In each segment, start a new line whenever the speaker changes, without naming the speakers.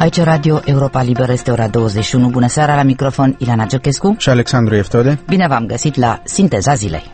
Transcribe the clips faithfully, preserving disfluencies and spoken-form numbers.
Aici Radio Europa Liberă, este ora douăzeci și unu. Bună seara, la microfon Ileana Cerchescu
și Alexandru Eftode.
Bine v-am găsit la Sinteza Zilei.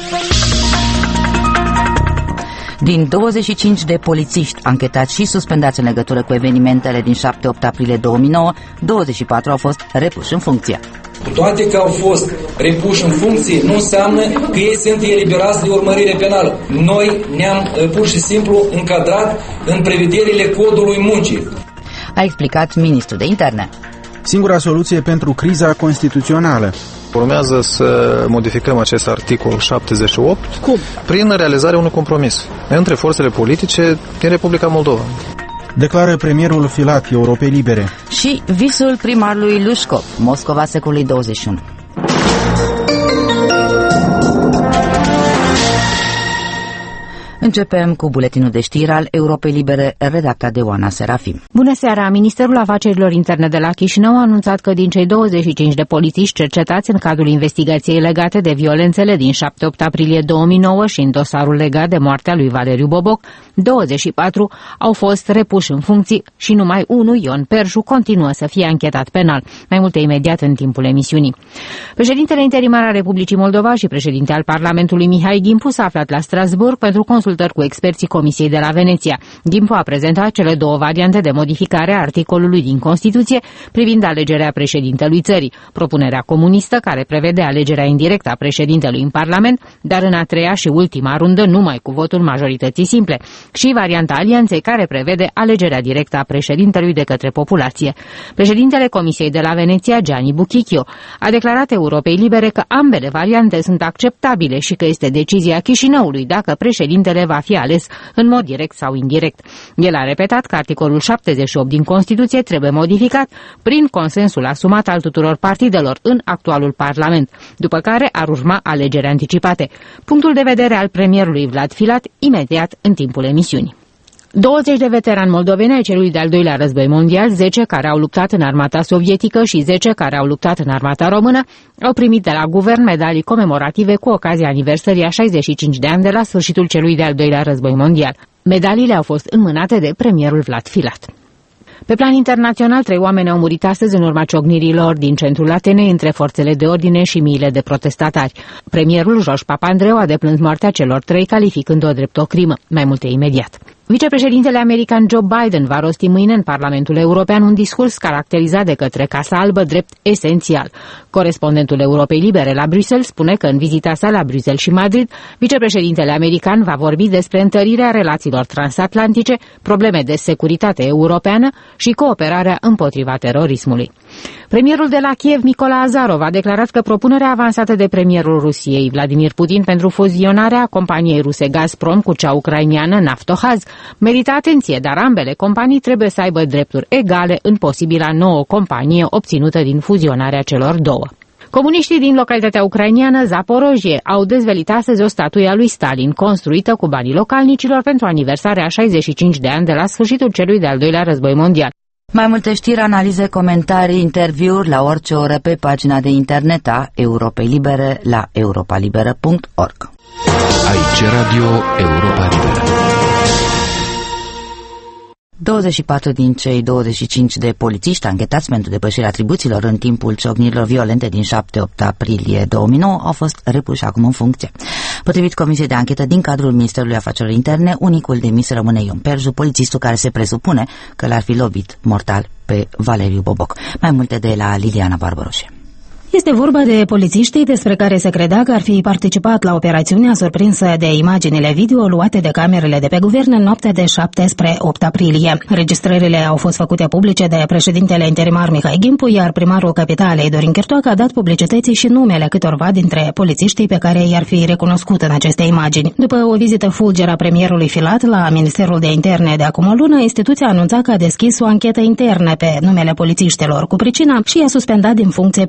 Din douăzeci și cinci de polițiști anchetați și suspendați în legătură cu evenimentele din șapte opt aprilie două mii nouă, douăzeci și patru au fost repuși în funcție.
Cu toate că au fost repuși în funcție, nu înseamnă că ei sunt eliberați de urmărire penală. Noi ne-am pur și simplu încadrat în prevederile codului muncii,
a explicat ministrul de interne.
Singura soluție pentru criza constituțională.
Urmează să modificăm acest articol șaptezeci și opt.
Cum?
Prin realizarea unui compromis între forțele politice din Republica Moldova.
Declară premierul Filat Europei Libere.
Și visul primarului Lușcov, Moscova secolului douăzeci și unu. Începem cu buletinul de știri al Europei Libere, redactat de Oana Serafim.
Bună seara! Ministerul Afacerilor Interne de la Chișinău a anunțat că din cei douăzeci și cinci de polițiști cercetați în cadrul investigației legate de violențele din șapte opt aprilie două mii nouă și în dosarul legat de moartea lui Valeriu Boboc, douăzeci și patru au fost repuși în funcții și numai unul, Ion Perju, continuă să fie anchetat penal. Mai multe imediat în timpul emisiunii. Președintele interimar al Republicii Moldova și președinte al Parlamentului Mihai Gimpu s-a aflat la Strasbourg pentru consultări cu experții Comisiei de la Veneția. Gimpu a prezentat cele două variante de modificare a articolului din Constituție privind alegerea președintelui țării. Propunerea comunistă, care prevede alegerea indirectă a președintelui în Parlament, dar în a treia și ultima rundă numai cu votul majorității simple, și varianta alianței, care prevede alegerea directă a președintelui de către populație. Președintele Comisiei de la Veneția, Gianni Buchichio, a declarat Europei Libere că ambele variante sunt acceptabile și că este decizia Chișinăului dacă președintele va fi ales în mod direct sau indirect. El a repetat că articolul șaptezeci și opt din Constituție trebuie modificat prin consensul asumat al tuturor partidelor în actualul Parlament, după care ar urma alegeri anticipate. Punctul de vedere al premierului Vlad Filat, imediat în timpul emisiunii. douăzeci de veterani moldoveni ai celui de-al doilea război mondial, zece care au luptat în armata sovietică și zece care au luptat în armata română, au primit de la guvern medalii comemorative cu ocazia aniversării a șaizeci și cinci de ani de la sfârșitul celui de-al doilea război mondial. Medaliile au fost înmânate de premierul Vlad Filat. Pe plan internațional, trei oameni au murit astăzi în urma ciocnirilor din centrul Atenei între forțele de ordine și miile de protestatari. Premierul George Papandreou a deplâns moartea celor trei, calificând-o drept o crimă. Mai multe imediat. Vicepreședintele american Joe Biden va rosti mâine în Parlamentul European un discurs caracterizat de către Casa Albă drept esențial. Corespondentul Europei Libere la Bruxelles spune că în vizita sa la Bruxelles și Madrid, vicepreședintele american va vorbi despre întărirea relațiilor transatlantice, probleme de securitate europeană și cooperarea împotriva terorismului. Premierul de la Kiev, Nicola Azarov, a declarat că propunerea avansată de premierul Rusiei, Vladimir Putin, pentru fuzionarea companiei ruse Gazprom cu cea ucrainiană Naftohaz merită atenție, dar ambele companii trebuie să aibă drepturi egale în posibila nouă companie obținută din fuzionarea celor două. Comuniștii din localitatea ucrainiană Zaporojie au dezvăluit astăzi o statuie a lui Stalin, construită cu banii localnicilor pentru aniversarea a șaizeci și cinci de ani de la sfârșitul celui de-al doilea război mondial.
Mai multe știri, analize, comentarii, interviuri la orice oră pe pagina de internet a Europei Libere la europalibera punct org.
Aici Radio Europa Liberă.
douăzeci și patru din cei douăzeci și cinci de polițiști anchetați pentru depășirea atribuțiilor în timpul ciocnirilor violente din șapte opt aprilie două mii nouă au fost repuși acum în funcție. Potrivit Comisiei de Anchetă din cadrul Ministerului Afacerilor Interne, unicul demis rămâne Ion Perju, polițistul care se presupune că l-ar fi lovit mortal pe Valeriu Boboc. Mai multe de la Liliana Barbaroșe.
Este vorba de polițiștii despre care se credea că ar fi participat la operațiunea surprinsă de imaginile video luate de camerele de pe guvern în noaptea de șapte spre opt aprilie. Registrările au fost făcute publice de președintele interimar Mihai Gimpu, iar primarul capitalei Dorin Chirtoacă a dat publicității și numele câtorva dintre polițiștii pe care i-ar fi recunoscut în aceste imagini. După o vizită fulger a premierului Filat la Ministerul de Interne de acum o lună, instituția a anunțat că a deschis o anchetă internă pe numele polițiștilor cu pricina și i-a suspendat din funcție pe durata anchetei.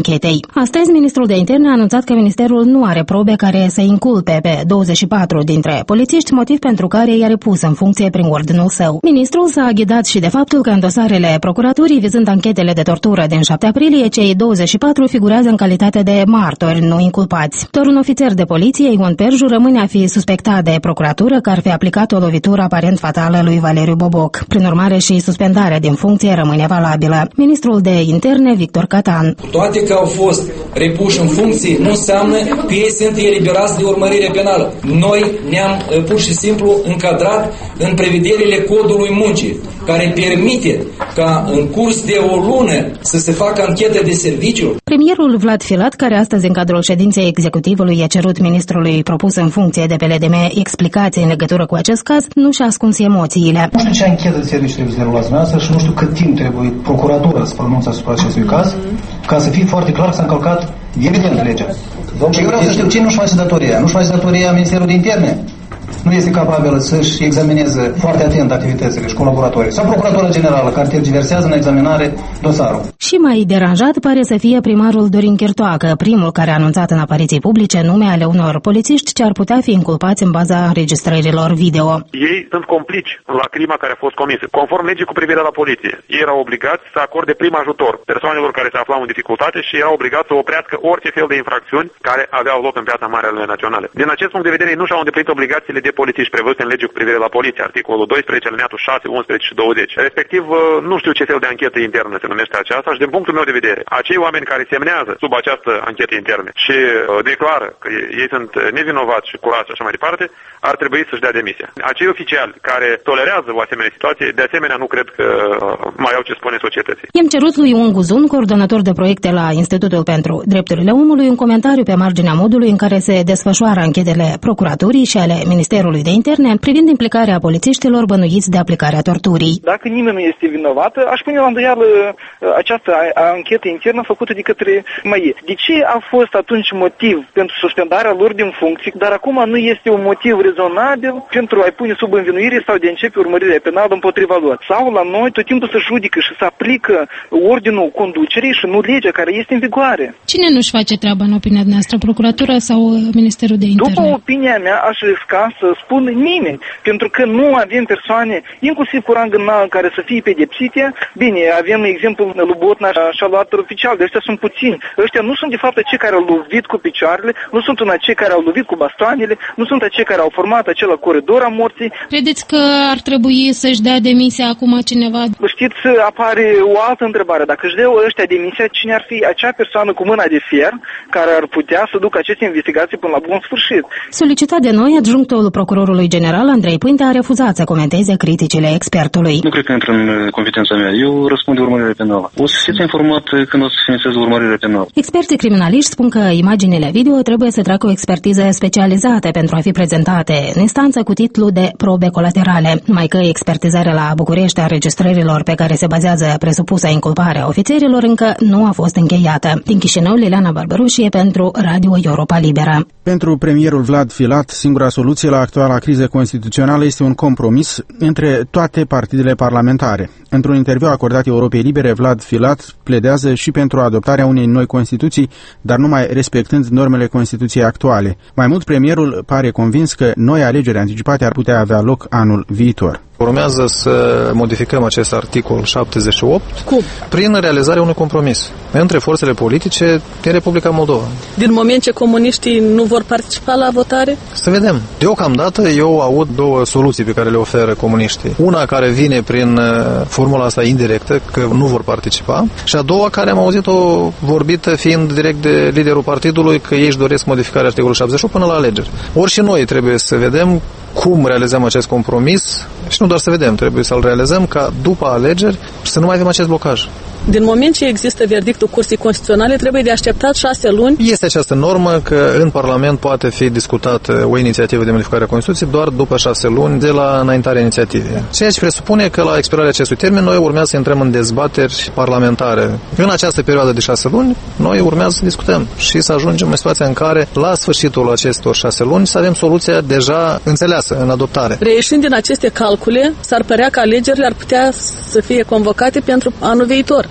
anchetei. Astăzi, ministrul de interne a anunțat că ministerul nu are probe care să inculpe pe douăzeci și patru dintre polițiști, motiv pentru care i-a repus în funcție prin ordinul său. Ministrul s-a aghidat și de faptul că în dosarele procuraturii vizând anchetele de tortură din șapte aprilie, cei douăzeci și patru figurează în calitate de martori, nu inculpați. Doar un ofițer de poliție, Ion Perju, rămâne a fi suspectat de procuratură că ar fi aplicat o lovitură aparent fatală lui Valeriu Boboc. Prin urmare, și suspendarea din funcție rămâne valabilă. Ministrul de interne, Victor Catan.
Cu toate că au fost repuși în funcție, nu înseamnă că ei sunt eliberați de urmărire penală. Noi ne-am pur și simplu încadrat în prevederile codului muncii, care permite ca în curs de o lună să se facă anchete de serviciu.
Premierul Vlad Filat, care astăzi în cadrul ședinței executivului i-a cerut ministrului propus în funcție de P L D M explicații în legătură cu acest caz, nu și-a ascuns emoțiile.
Nu știu ce anchetă de serviciu trebuie să derulați dumneavoastră și nu știu cât timp trebuie procuratura să pronunțe asupra acestui caz, ca să fie foarte clar că s-a încălcat evident legea. Și eu vreau să știu cine nu-și face datoria. Nu-și face datoria Ministerul de Interne? Nu este capabilă să-și examineze foarte atent activitățile și colaboratorii. Sau Procuratura Generală, care tergiversează în examinare dosarul.
Și mai deranjat pare să fie primarul Dorin Chirtoacă, primul care a anunțat în apariții publice nume ale unor polițiști ce ar putea fi inculpați în baza înregistrărilor video.
Ei sunt complici la crima care a fost comisă. Conform legii cu privire la poliție, ei erau obligați să acorde prim ajutor persoanelor care se aflau în dificultate și erau obligați să oprească orice fel de infracțiuni care aveau loc în piața mare ale naționale. Din acest punct de vedere, ei nu și-au îndeplinit obligațiile de polițiști prevăzute în lege cu privire la poliție, articolul doisprezece, alineatul șase, unsprezece și douăzeci. Respectiv, nu știu ce fel de anchetă internă se numește aceasta și din punctul meu de vedere, acei oameni care semnează sub această anchetă internă și declară că ei sunt nevinovați și curați și așa mai departe, ar trebui să-și dea demisia. Acei oficiali care tolerează o asemenea situație, de asemenea nu cred că mai au ce spune societății.
I-am cerut lui Ion Guzun, coordonator de proiecte la Institutul pentru Drepturile Omului, un comentariu pe marginea modului în care se desfășoară anchetele procuraturii și ale Ministerului de Interne privind implicarea polițiștilor bănuiți de aplicarea torturii.
Dacă nimeni nu este vinovat, aș pune la îndoială această anchetă internă făcută de către M A I. De ce a fost atunci motiv pentru suspendarea lor din funcție, dar acum nu este un motiv rezonabil pentru a-i pune sub învinuire sau de a începe urmărirea penală împotriva lor? Sau la noi tot timpul se judică și se aplică ordinul conducerii și nu legea care este în vigoare.
Cine nu-și face treaba în opinia noastră, procuratura sau Ministerul de Interne?
După opinia mea, aș risca să spun nimeni, pentru că nu avem persoane, inclusiv cu rang înalt, care să fie pedepsite. Bine, avem exemplul lui Botna și al altor oficiali, de ăștia sunt puțini. Ăștia nu sunt de fapt cei care au lovit cu picioarele, nu sunt cei care au lovit cu bastoanele, nu sunt cei care au format acel coridor a morții.
Credeți că ar trebui să-și dea demisia acum cineva?
Știți, apare o altă întrebare. Dacă își dă ăștia demisia, cine ar fi acea persoană cu mâna de fier care ar putea să ducă aceste investigații până la bun sfârșit?
Solicitat de noi, adjunctul procurorului general Andrei Pâinte a refuzat să comenteze criticile expertului.
Nu cred că intră în competența mea. Eu răspund de urmărire penală. O să fiți informat când o să se inițieze urmărirea penală.
Experții criminaliști spun că imaginile video trebuie să treacă o expertiză specializată pentru a fi prezentate în instanță cu titlu de probe colaterale. Numai că expertizarea la București a înregistrărilor pe care se bazează presupusa inculpare a ofițerilor încă nu a fost încheiată. Din Chișinău, Liliana Barbarușie pentru Radio Europa Liberă.
Pentru premierul Vlad Filat, singura soluție la actuala criză constituțională este un compromis între toate partidele parlamentare. Într-un interviu acordat Europei Libere, Vlad Filat pledează și pentru adoptarea unei noi Constituții, dar numai respectând normele Constituției actuale. Mai mult, premierul pare convins că noi alegeri anticipate ar putea avea loc anul viitor.
Urmează să modificăm acest articol șaptezeci și opt
Cum?
Prin realizarea unui compromis între forțele politice din Republica Moldova.
Din moment ce comuniștii nu vor participa la votare?
Să vedem. Deocamdată eu aud două soluții pe care le oferă comuniștii. Una care vine prin formula asta indirectă, că nu vor participa, și a doua care am auzit-o vorbită fiind direct de liderul partidului, că ei își doresc modificarea articolului șaptezeci și opt până la alegeri. Ori și noi trebuie să vedem cum realizăm acest compromis și nu doar să vedem, trebuie să-l realizăm ca după alegeri să nu mai avem acest blocaj.
Din moment ce există verdictul Curții Constituționale, trebuie de așteptat șase luni.
Este această normă că în Parlament poate fi discutată o inițiativă de modificare a Constituției doar după șase luni de la înaintarea inițiativei. Ceea ce presupune că la expirarea acestui termen noi urmează să intrăm în dezbateri parlamentare. În această perioadă de șase luni, noi urmează să discutăm și să ajungem în situația în care, la sfârșitul acestor șase luni, să avem soluția deja înțeleasă în adoptare.
Reieșind din aceste calcule, s-ar părea că alegerile ar putea să fie convocate pentru anul viitor.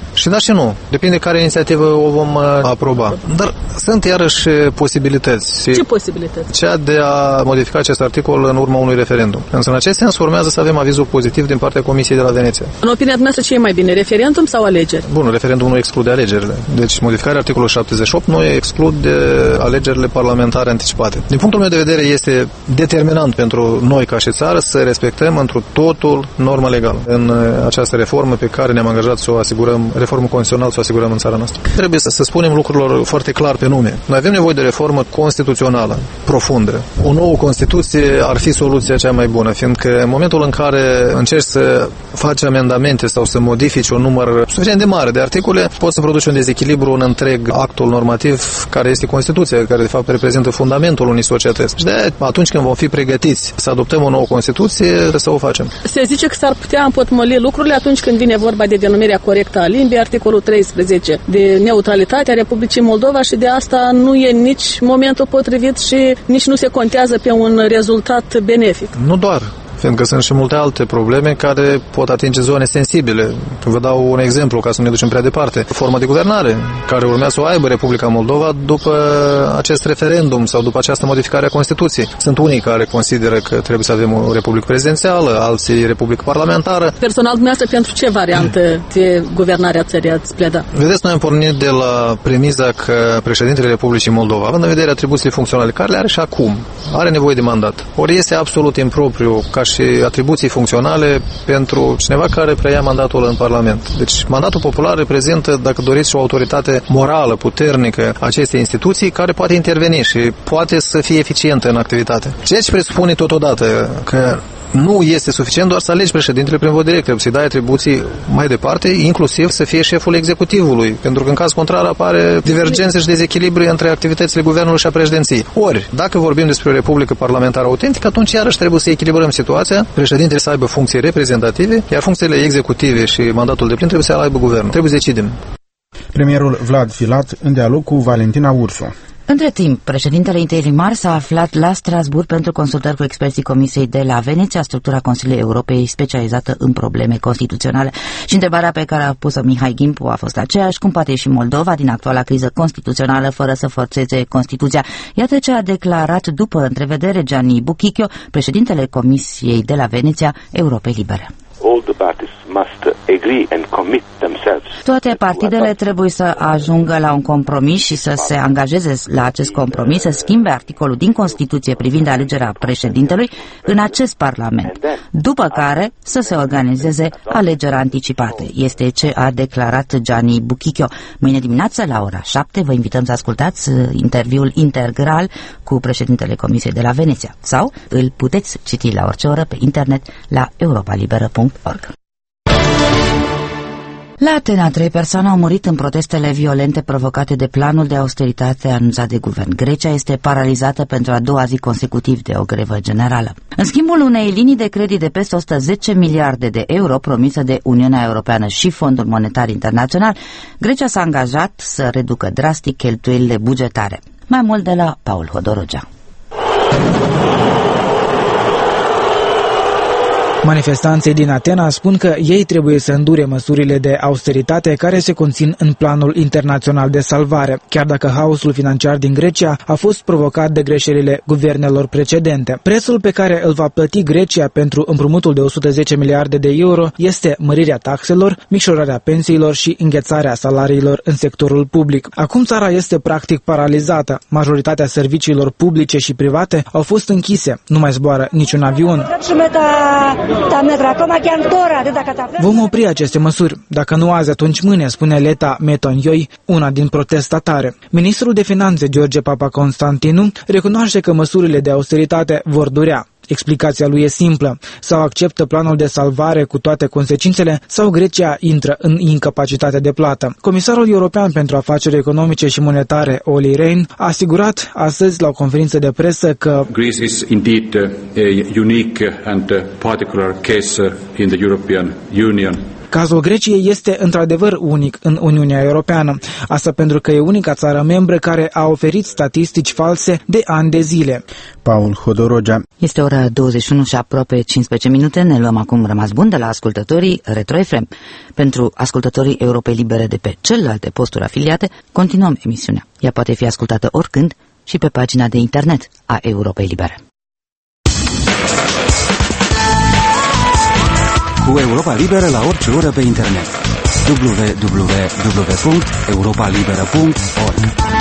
Și da și nu. Depinde care inițiativă o vom aproba. Dar sunt iarăși posibilități.
Ce posibilități?
Cea de a modifica acest articol în urma unui referendum. Însă în acest sens urmează să avem avizul pozitiv din partea Comisiei de la Veneția.
În opinia dumneavoastră, ce e mai bine, referendum sau alegeri?
Bun, referendum nu exclude alegerile. Deci modificarea articolului șaptezeci și opt nu exclude alegerile parlamentare anticipate. Din punctul meu de vedere este determinant pentru noi ca și țară să respectăm întru totul norma legală în această reformă pe care ne-am angajat să o asigurăm, reformă constituțională să o asigurăm în țara noastră. Trebuie să, să spunem lucrurilor foarte clar pe nume. Noi avem nevoie de reformă constituțională, profundă. O nouă Constituție ar fi soluția cea mai bună, fiindcă în momentul în care încerci să faci amendamente sau să modifici un număr suficient de mare de articole, poți să produci un dezechilibru în întreg actul normativ care este Constituția, care de fapt reprezintă fundamentul unei societăți. Și de atunci când vom fi pregătiți să adoptăm o nouă Constituție, să o facem.
Se zice că s-ar putea împotmoli lucrurile atunci când vine vorba de denumirea corectă a limbii, articolul treisprezece, de neutralitatea Republicii Moldova, și de asta nu e nici momentul potrivit și nici nu se contează pe un rezultat benefic.
Nu doar. Fiindcă sunt și multe alte probleme care pot atinge zone sensibile. Vă dau un exemplu ca să nu ne ducem prea departe. Forma de guvernare care urmează să o aibă Republica Moldova după acest referendum sau după această modificare a Constituției. Sunt unii care consideră că trebuie să avem o republică prezidențială, alții republică parlamentară.
Personal, dumneavoastră, pentru ce variantă de guvernare a țării ați pleda?
Vedeți, noi am pornit de la premiza că președintele Republicii Moldova, având în vedere atribuțiile funcționale care le are și acum, are nevoie de mandat. Ori este absolut impropriu ca și atribuții funcționale pentru cineva care preia mandatul în Parlament. Deci mandatul popular reprezintă, dacă doriți, o autoritate morală, puternică a acestei instituții care poate interveni și poate să fie eficientă în activitate. Ceea ce presupune totodată că nu este suficient doar să alegi președintele prin vot direct, trebuie să-i dai atribuții mai departe, inclusiv să fie șeful executivului, pentru că în caz contrar apare divergențe și dezechilibri între activitățile guvernului și a președinției. Ori, dacă vorbim despre o republică parlamentară autentică, atunci iarăși trebuie să echilibrăm situația, președintele să aibă funcții reprezentative, iar funcțiile executive și mandatul de plin trebuie să le aibă guvernul. Trebuie să decidem.
Premierul Vlad Filat în dialog cu Valentina Ursu.
Între timp, președintele interimar s-a aflat la Strasbourg pentru consultări cu experții Comisiei de la Veneția, structura Consiliului Europei specializată în probleme constituționale. Și întrebarea pe care a pus-o Mihai Gimpu a fost aceeași: cum poate ieși Moldova din actuala criză constituțională fără să forțeze Constituția? Iată ce a declarat după întrevedere Gianni Buchichio, președintele Comisiei de la Veneția, Europei Libere. Toate partidele trebuie să ajungă la un compromis și să se angajeze la acest compromis, să schimbe articolul din Constituție privind alegerea președintelui în acest Parlament, după care să se organizeze alegerea anticipată. Este ce a declarat Gianni Buchichio. Mâine dimineață, la ora șapte, vă invităm să ascultați interviul integral cu președintele Comisiei de la Veneția, sau îl puteți citi la orice oră pe internet la europa liberă punct org. La Atena, trei persoane au murit în protestele violente provocate de planul de austeritate anunțat de guvern. Grecia este paralizată pentru a doua zi consecutiv de o grevă generală. În schimbul unei linii de credit de peste o sută zece miliarde de euro promisă de Uniunea Europeană și Fondul Monetar Internațional, Grecia s-a angajat să reducă drastic cheltuielile bugetare. Mai mult de la Paul Hodorogea.
Manifestanții din Atena spun că ei trebuie să îndure măsurile de austeritate care se conțin în planul internațional de salvare, chiar dacă haosul financiar din Grecia a fost provocat de greșelile guvernelor precedente. Prețul pe care îl va plăti Grecia pentru împrumutul de o sută zece miliarde de euro este mărirea taxelor, micșorarea pensiilor și înghețarea salariilor în sectorul public. Acum țara este practic paralizată. Majoritatea serviciilor publice și private au fost închise. Nu mai zboară niciun avion. Vom opri aceste măsuri. Dacă nu azi, atunci mâine, spune Leta Metonioi, una din protestatare. Ministrul de Finanțe, George Papaconstantinu, recunoaște că măsurile de austeritate vor durea. Explicația lui e simplă: sau acceptă planul de salvare cu toate consecințele, sau Grecia intră în incapacitate de plată. Comisarul european pentru afaceri economice și monetare, Olli Rehn, a asigurat astăzi la o conferință de presă că
Greece is indeed a unique and particular case in the European Union.
Cazul Greciei este într-adevăr unic în Uniunea Europeană. Asta pentru că e unica țară membră care a oferit statistici false de ani de zile.
Paul Hodorogea.
Este ora douăzeci și unu și aproape cincisprezece minute. Ne luăm acum rămas bun de la ascultătorii Retro F M. Pentru ascultătorii Europei Libere de pe celelalte posturi afiliate, continuăm emisiunea. Ea poate fi ascultată oricând și pe pagina de internet a Europei Libere.
Cu Europa Liberă la orice oră pe internet. w w w punct europa liberă punct org.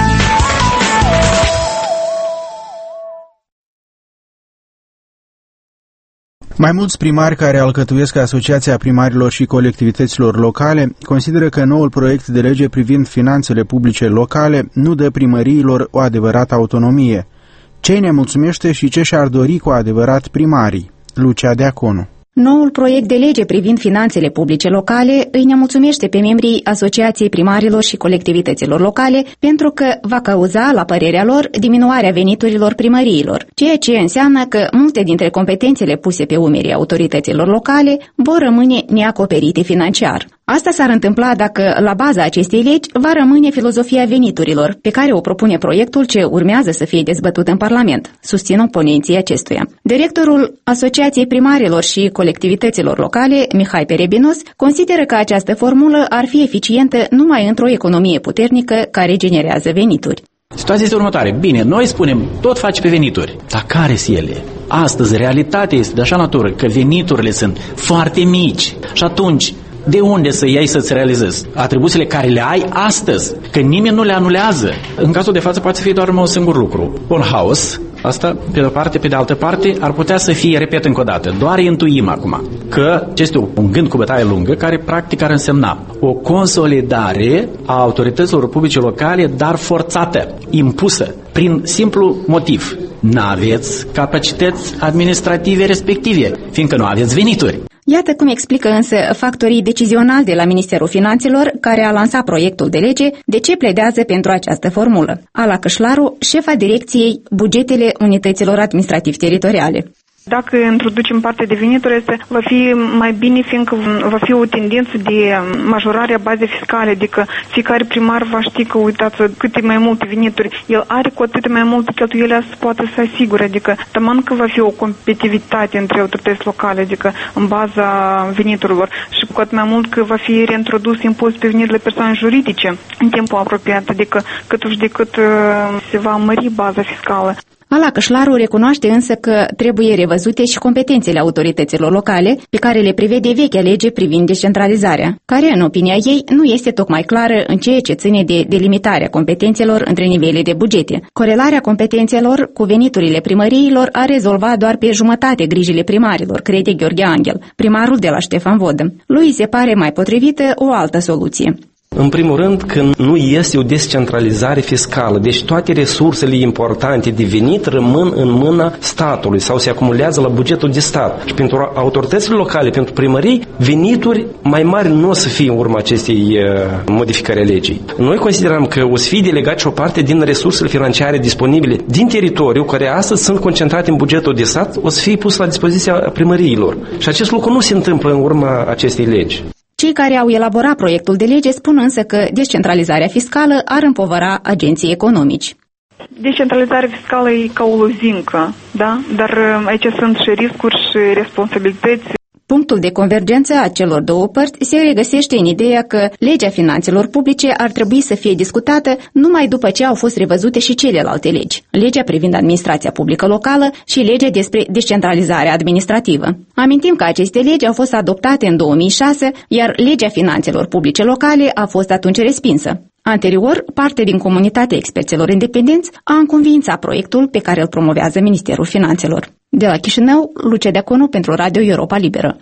Mai mulți primari care alcătuiesc Asociația Primarilor și Colectivităților Locale consideră că noul proiect de lege privind finanțele publice locale nu dă primăriilor o adevărată autonomie. Ce ne mulțumește și ce și-ar dori cu adevărat primarii? Lucia Deaconu.
Noul proiect de lege privind finanțele publice locale îi nemulțumește pe membrii Asociației Primarilor și Colectivităților Locale pentru că va cauza, la părerea lor, diminuarea veniturilor primăriilor, ceea ce înseamnă că multe dintre competențele puse pe umerii autorităților locale vor rămâne neacoperite financiar. Asta s-ar întâmpla dacă, la baza acestei legi, va rămâne filozofia veniturilor, pe care o propune proiectul ce urmează să fie dezbătut în Parlament, susțin oponenții acestuia. Directorul Asociației Primarilor și Colectivităților Locale, Mihai Perebinos, consideră că această formulă ar fi eficientă numai într-o economie puternică care generează venituri.
Situația este următoare. Bine, noi spunem, tot face pe venituri. Dar care sunt ele? Astăzi, realitatea este de așa natură că veniturile sunt foarte mici. Și atunci, de unde să iei să-ți realizezi atribuțiile care le ai astăzi? Că nimeni nu le anulează. În cazul de față poate să fie doar un singur lucru. Un haos, asta pe de o parte, pe de altă parte, ar putea să fie, repet încă o dată, doar intuim acum că este un gând cu bătaie lungă care practic ar însemna o consolidare a autorităților publice locale, dar forțată, impusă, prin simplu motiv. N-aveți capacități administrative respective, fiindcă nu aveți venituri.
Iată cum explică însă factorii decizionali de la Ministerul Finanțelor, care a lansat proiectul de lege, de ce pledează pentru această formulă. Ala Cășlaru, șefa direcției Bugetele Unităților Administrativ-Teritoriale.
Dacă introducem partea de venituri, este, va fi mai bine, fiindcă va fi o tendință de majorare a bazei fiscale, adică fiecare primar va ști că, uitați, câte mai multe venituri el are, cu atât mai multe cheltuieli să poate să asigure, adică taman că va fi o competitivitate între autorități locale, adică în baza veniturilor, și cu atât mai mult că va fi reintrodus impozit pe veniturile persoane juridice în timpul apropiat, adică câtuși de cât se va mări baza fiscală.
Ala Cășlaru recunoaște însă că trebuie revăzute și competențele autorităților locale pe care le prevede vechea lege privind descentralizarea, care, în opinia ei, nu este tocmai clară în ceea ce ține de delimitarea competențelor între nivele de bugete. Corelarea competențelor cu veniturile primăriilor a rezolvat doar pe jumătate grijile primarilor, crede Gheorghe Angel, primarul de la Ștefan Vodă. Lui se pare mai potrivită o altă soluție.
În primul rând, că nu este o descentralizare fiscală, deci toate resursele importante de venit rămân în mâna statului sau se acumulează la bugetul de stat. Și pentru autoritățile locale, pentru primării, venituri mai mari nu o să fie în urma acestei uh, modificări a legii. Noi considerăm că o să fie delegat și o parte din resursele financiare disponibile din teritoriu, care astăzi sunt concentrate în bugetul de stat, o să fie pus la dispoziția primăriilor. Și acest lucru nu se întâmplă în urma acestei legi.
Cei care au elaborat proiectul de lege spun însă că descentralizarea fiscală ar împovăra agenții economici.
Descentralizarea fiscală e ca o lozincă, da? Dar aici sunt și riscuri și responsabilități.
Punctul de convergență a celor două părți se regăsește în ideea că legea finanțelor publice ar trebui să fie discutată numai după ce au fost revăzute și celelalte legi, legea privind administrația publică locală și legea despre descentralizarea administrativă. Amintim că aceste legi au fost adoptate în două mii șase, iar legea finanțelor publice locale a fost atunci respinsă. Anterior, parte din comunitatea experților independenți a înconviințat proiectul pe care îl promovează Ministerul Finanțelor. De la Chișinău, Lucia Deaconu pentru Radio Europa Liberă.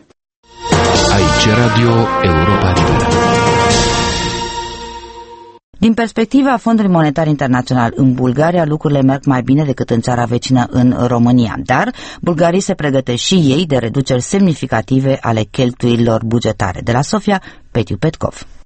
Aici Radio Europa Liberă.
Din perspectiva Fondului Monetar Internațional, în Bulgaria lucrurile merg mai bine decât în țara vecină, în România, dar bulgarii se pregătesc și ei de reduceri semnificative ale cheltuielilor bugetare. De la Sofia, Petiu Petkov.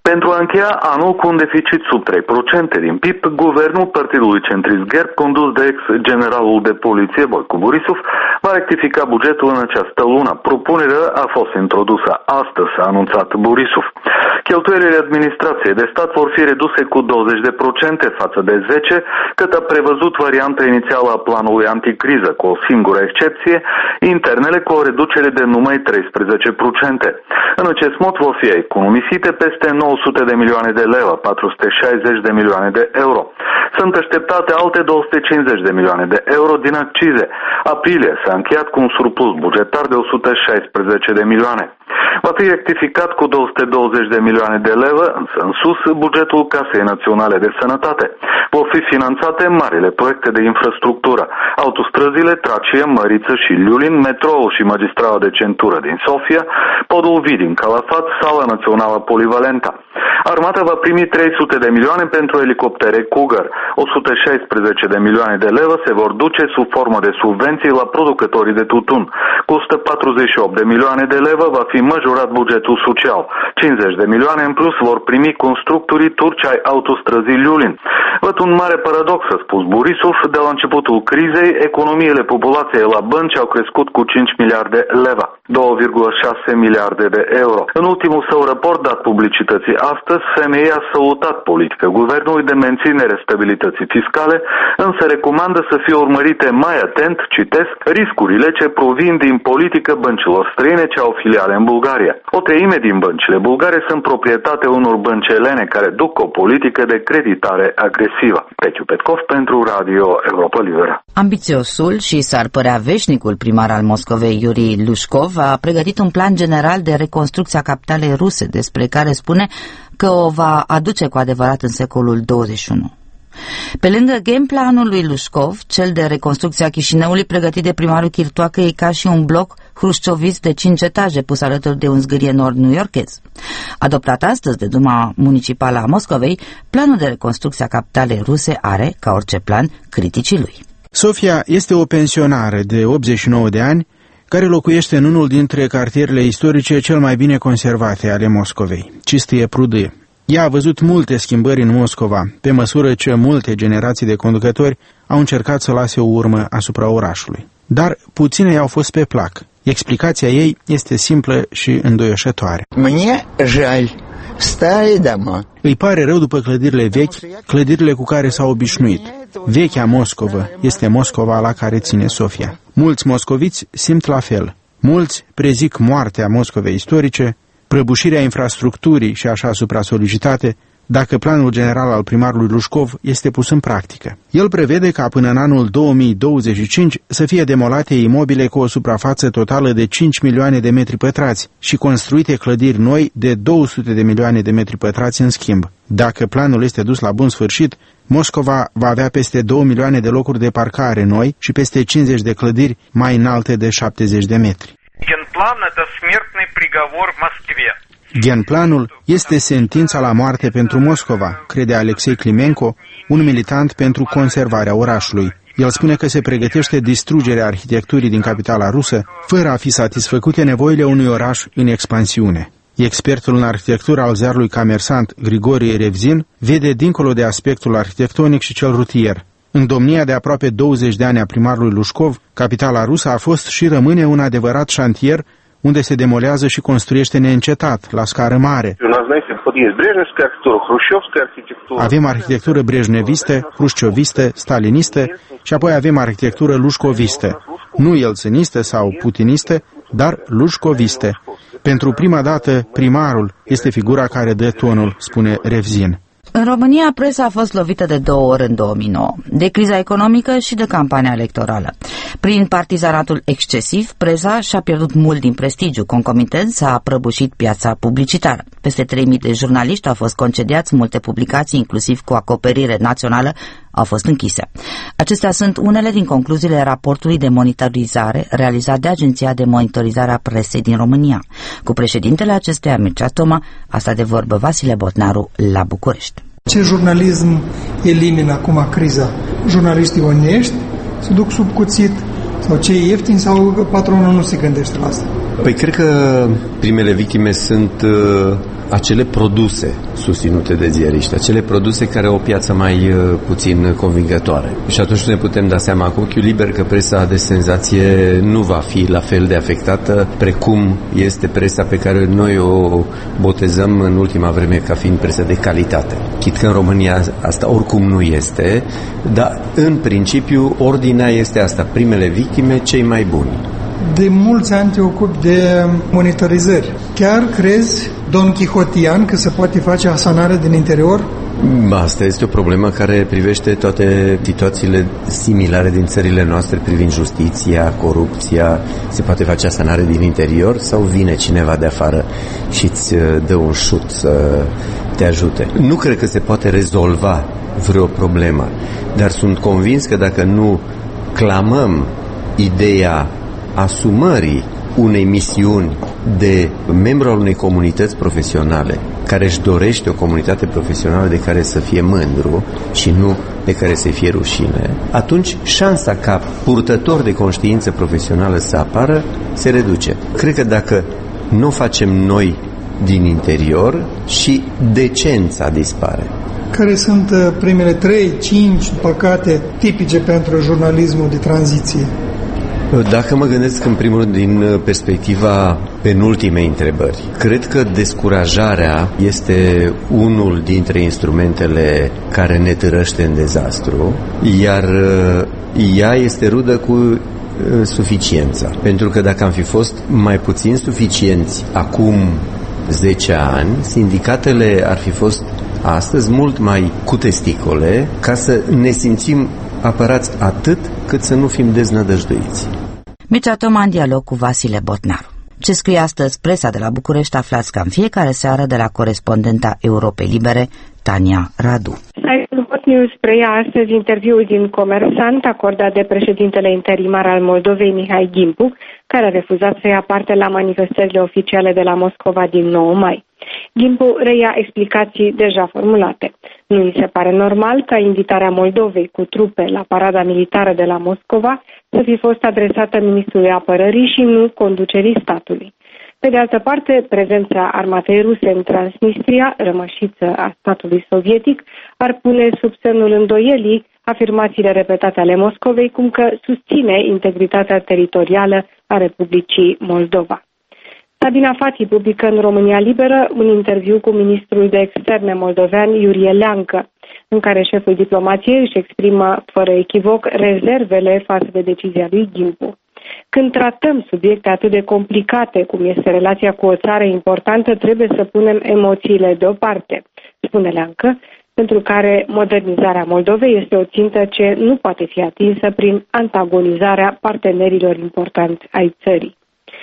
Pentru a încheia anul cu un deficit sub trei la sută din P I B, guvernul partidului centrist G E R B, condus de ex-generalul de poliție Boicu Borisov, va rectifica bugetul în această lună. Propunerea a fost introdusă astăzi, a anunțat Borisov. Cheltuielile administrației de stat vor fi reduse cu douăzeci la sută față de zece la sută, cât a prevăzut varianta inițială a planului anticriză, cu o singură excepție, internele cu o reducere de numai treisprezece la sută. În acest mod vor fi economisite peste nouă sute de milioane de lei, patru sute șaizeci de milioane de euro. Sunt așteptate alte două sute cincizeci de milioane de euro din accize. Aprilie s-a încheiat cu un surplus bugetar de o sută șaisprezece de milioane. Va fi rectificat cu două sute douăzeci de milioane de lei, însă în sus, bugetul Casei Naționale de Sănătate. Vor fi finanțate marile proiecte de infrastructură, autostrăzile Tracie, Măriță și Liulin, metroul și magistrala de centură din Sofia, podul Vidin Calafat, sala națională polivalentă. Armata va primi trei sute de milioane pentru elicoptere Cougar. o sută șaisprezece de milioane de lei se vor duce sub formă de subvenții la producătorii de tutun. Cu o sută patruzeci și opt de milioane de lei va fi majorat bugetul social. cincizeci de milioane în plus vor primi constructorii turci ai autostrăzii Liulin. Văd un mare paradox, a spus Borisov, de la începutul crizei, economiile populației la bănci au crescut cu cinci miliarde leva, două virgulă șase miliarde de euro. În ultimul său raport dat publicității astăzi, F M I a salutat politica guvernului de menținere stabilității fiscale, însă recomandă să fie urmărite mai atent, citesc, riscurile ce provin din politică băncilor străine ce au filiale în Bulgaria. O treime din băncile bulgare sunt proprietate unor bănci elene care duc o politică de creditare agresivă. Pețiu Petkov pentru Radio Europa Liberă.
Ambițiosul și s-ar părea veșnicul primar al Moscovei, Yuri Lushkov, a pregătit un plan general de reconstrucție a capitalei ruse, despre care spune că o va aduce cu adevărat în secolul douăzeci și unu. Pe lângă gameplanul lui Lushkov, cel de reconstrucție a Chișinăului pregătit de primarul Chirtoacă e ca și un bloc hrușciovist de cinci etaje pus alături de un zgârie nord-newyorkez. Adoptat astăzi de Duma Municipală a Moscovei, planul de reconstrucție a capitalei ruse are, ca orice plan, criticii lui.
Sofia este o pensionară de optzeci și nouă de ani care locuiește în unul dintre cartierele istorice cel mai bine conservate ale Moscovei, Cistie Prudie. Ea a văzut multe schimbări în Moscova, pe măsură ce multe generații de conducători au încercat să lase o urmă asupra orașului. Dar puține i-au fost pe plac. Explicația ei este simplă și îndoioșătoare.
Mie jal, stare dama.
Îi pare rău după clădirile vechi, clădirile cu care s-au obișnuit. Vechea Moscovă este Moscova la care ține Sofia. Mulți moscoviți simt la fel. Mulți prezic moartea Moscovei istorice, prăbușirea infrastructurii și așa supra-solicitate, dacă planul general al primarului Lushkov este pus în practică. El prevede ca până în anul două mii douăzeci și cinci să fie demolate imobile cu o suprafață totală de cinci milioane de metri pătrați și construite clădiri noi de două sute de milioane de metri pătrați în schimb. Dacă planul este dus la bun sfârșit, Moscova va avea peste două milioane de locuri de parcare noi și peste cincizeci de clădiri mai înalte de șaptezeci de metri.
Генплан – это смертный приговор в Москве.
Genplanul este sentința la moarte pentru Moscova, crede Alexei Climenco, un militant pentru conservarea orașului. El spune că se pregătește distrugerea arhitecturii din capitala rusă, fără a fi satisfăcute nevoile unui oraș în expansiune. Expertul în arhitectură al ziarului Comersant, Grigorie Revzin, vede dincolo de aspectul arhitectonic și cel rutier. În domnia de aproape douăzeci de ani a primarului Lushkov, capitala rusă a fost și rămâne un adevărat șantier unde se demolează și construiește neîncetat, la scară mare. Avem arhitectură brejnevistă, hrușciovistă, stalinistă și apoi avem arhitectură lușcovistă. Nu elținistă sau putinistă, dar lușcovistă. Pentru prima dată, primarul este figura care dă tonul, spune Revzin.
În România, presa a fost lovită de două ori în două mii nouă, de criza economică și de campania electorală. Prin partizanatul excesiv, presa și-a pierdut mult din prestigiu, concomitent s-a prăbușit piața publicitară. Peste trei mii de jurnaliști au fost concediați, multe publicații, inclusiv cu acoperire națională, au fost închise. Acestea sunt unele din concluziile raportului de monitorizare realizat de Agenția de Monitorizare a Presei din România. Cu președintele acesteia, Mircea Toma, a stat de vorbă Vasile Botnaru la București.
Ce jurnalism elimină acum criza? Jurnaliștii onești se duc sub cuțit sau cei ieftini sau patronul nu se gândește la asta?
Păi cred că primele victime sunt uh, acele produse susținute de ziariști, acele produse care au o piață mai uh, puțin convingătoare. Și atunci ne putem da seama cu ochiul liber că presa de senzație nu va fi la fel de afectată precum este presa pe care noi o botezăm în ultima vreme ca fiind presă de calitate. Chit că în România asta oricum nu este, dar în principiu ordinea este asta, primele victime, cei mai buni.
De mulți ani te ocupi de monitorizări. Chiar crezi, Don Chihotian, că se poate face asanare din interior?
Asta este o problemă care privește toate situațiile similare din țările noastre privind justiția, corupția. Se poate face asanare din interior sau vine cineva de afară și îți dă un șut să te ajute? Nu cred că se poate rezolva vreo problemă, dar sunt convins că dacă nu clamăm ideea asumării unei misiuni de membru al unei comunități profesionale care își dorește o comunitate profesională de care să fie mândru și nu de care să fie rușine, atunci șansa ca purtător de conștiință profesională să apară se reduce. Cred că dacă nu o facem noi din interior, și decența dispare.
Care sunt primele trei, cinci păcate tipice pentru jurnalismul de tranziție?
Dacă mă gândesc în primul rând din perspectiva penultimei întrebări, cred că descurajarea este unul dintre instrumentele care ne târăște în dezastru, iar ea este rudă cu suficiența. Pentru că dacă am fi fost mai puțin suficienți acum zece ani, sindicatele ar fi fost astăzi mult mai cu testicole ca să ne simțim apărați atât cât să nu fim deznădăjduiți.
Mircea Toma în dialog cu Vasile Botnaru. Ce scrie astăzi presa de la București aflați ca în fiecare seară de la corespondenta Europei Libere, Tania Radu.
Site-ul Hot News preia astăzi interviul din Comersant acordat de președintele interimar al Moldovei, Mihai Gimpu, care a refuzat să ia parte la manifestările oficiale de la Moscova din nouă mai. Gimpu reia explicații deja formulate. Nu îi se pare normal ca invitarea Moldovei cu trupe la parada militară de la Moscova să fi fost adresată ministrului apărării și nu conducerii statului. Pe de altă parte, prezența armatei ruse în Transnistria, rămășiță a statului sovietic, ar pune sub semnul îndoielii afirmațiile repetate ale Moscovei, cum că susține integritatea teritorială a Republicii Moldova. Sabina Fati publică în România Liberă un interviu cu ministrul de externe moldovean Iurie Leancă, în care șeful diplomației își exprimă fără echivoc rezervele față de decizia lui Gimpu. Când tratăm subiecte atât de complicate cum este relația cu o țară importantă, trebuie să punem emoțiile deoparte, spune Leancă, pentru care modernizarea Moldovei este o țintă ce nu poate fi atinsă prin antagonizarea partenerilor importanți ai țării.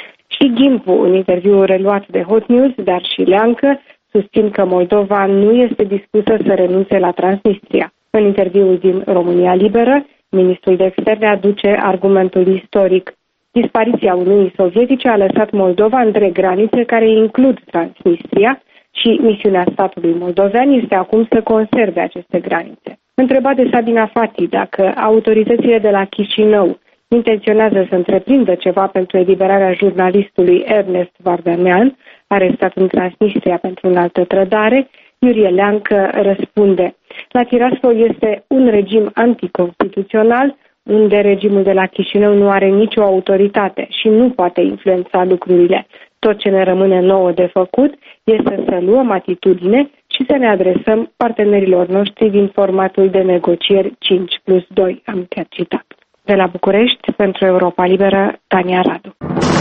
Și Gimpu, în interviul reluat de Hot News, dar și Leancă, susțin că Moldova nu este dispusă să renunțe la Transnistria. În interviul din România Liberă, ministrul de externe aduce argumentul istoric. Dispariția Uniunii Sovietice a lăsat Moldova între granițe care includ Transnistria și misiunea statului moldovean este acum să conserve aceste granițe. Întrebat de Sabina Fati dacă autoritățile de la Chișinău intenționează să întreprindă ceva pentru eliberarea jurnalistului Ernest Vardanean, arestat în Transnistria pentru înaltă trădare, Iurie Leancă răspunde: la Tiraspol este un regim anticonstituțional, unde regimul de la Chișinău nu are nicio autoritate și nu poate influența lucrurile. Tot ce ne rămâne nouă de făcut este să luăm atitudine și să ne adresăm partenerilor noștri din formatul de negocieri cinci plus doi, am chiar citat. De la București, pentru Europa Liberă, Tania Radu.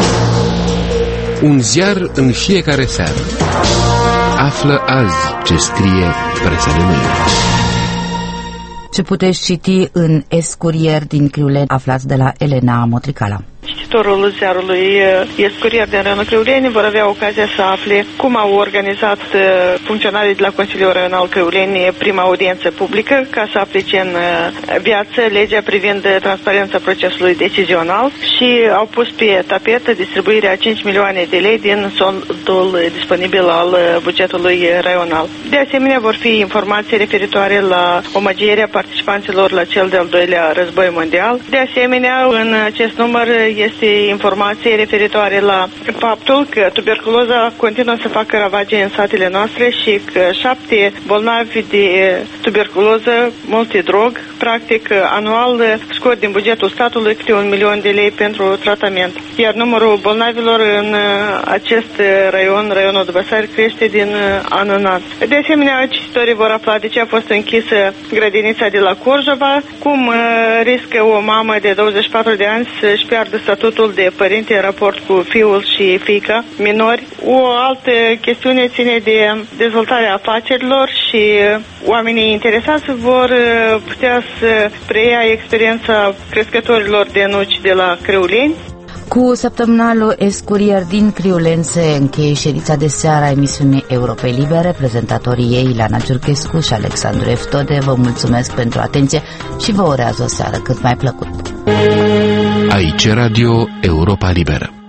Un ziar în fiecare seară. Află azi ce scrie presa de mâine.
Ce puteți citi în Escurier din Criulen, aflați de la Elena Motricala.
Cititorul ziarului Escurier din Râul Criuleni vor avea ocazia să afle cum au organizat funcționarii de la Consiliul Regional Criuleni prima audiență publică ca să aplice în viață legea privind transparența procesului decizional și au pus pe tapet distribuirea cinci milioane de lei din fondul disponibil al bugetului regional. De asemenea, vor fi informații referitoare la omagierea participanților la cel de-al doilea război mondial. De asemenea, în acest număr este niște informații referitoare la faptul că tuberculoza continuă să facă ravagii în satele noastre și că șapte bolnavi de tuberculoză, multidrog, practic anual scot din bugetul statului câte un milion de lei pentru tratament. Iar numărul bolnavilor în acest raion, raionul Dubăsari, crește din an în an. De asemenea, cititorii vor afla de ce a fost închisă grădinița de la Corjova, cum riscă o mamă de douăzeci și patru de ani să-și piardă statutul de părinte în raport cu fiul și fiica minori. O altă chestiune ține de dezvoltarea afacerilor și oamenii interesați vor putea să preia experiența crescătorilor de nuci de la Crăuleni.
Cu săptămânalul Escurier din Criuleni se încheie ședința de seară a emisiunii Europei Libere. Prezentatorii ei, Ileana Ciurchescu și Alexandru Eftode, vă mulțumesc pentru atenție și vă urează o seară cât mai plăcută.
Aici Radio Europa Liberă.